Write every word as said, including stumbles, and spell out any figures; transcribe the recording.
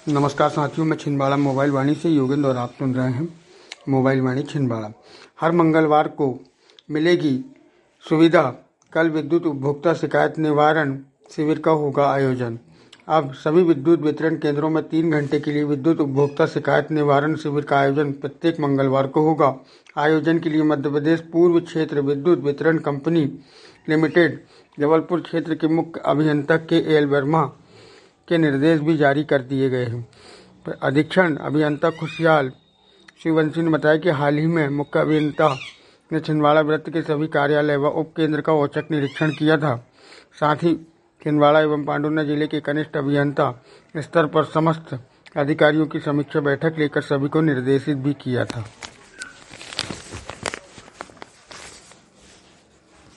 नमस्कार साथियों, मैं छिंदवाड़ा मोबाइल वाणी से योगेंद्र और आप सुन रहे हैं मोबाइल वाणी छिंदवाड़ा। हर मंगलवार को मिलेगी सुविधा। कल विद्युत उपभोक्ता शिकायत निवारण शिविर का होगा आयोजन। अब सभी विद्युत वितरण केंद्रों में तीन घंटे के लिए विद्युत उपभोक्ता शिकायत निवारण शिविर का आयोजन प्रत्येक मंगलवार को होगा। आयोजन के लिए मध्य प्रदेश पूर्व क्षेत्र विद्युत वितरण कंपनी लिमिटेड जबलपुर क्षेत्र के मुख्य अभियंता के एल वर्मा के निर्देश भी जारी कर दिए गए हैं। अधीक्षण अभियंता खुशहाल शिववंशी ने बताया कि हाल ही में मुख्य अभियंता ने छिंदवाड़ा वृत्त के सभी कार्यालय व उप केंद्र का औचक निरीक्षण किया था। साथ ही छिंदवाड़ा एवं पांडुर्ना जिले के कनिष्ठ अभियंता स्तर पर समस्त अधिकारियों की समीक्षा बैठक लेकर सभी को निर्देशित भी किया था।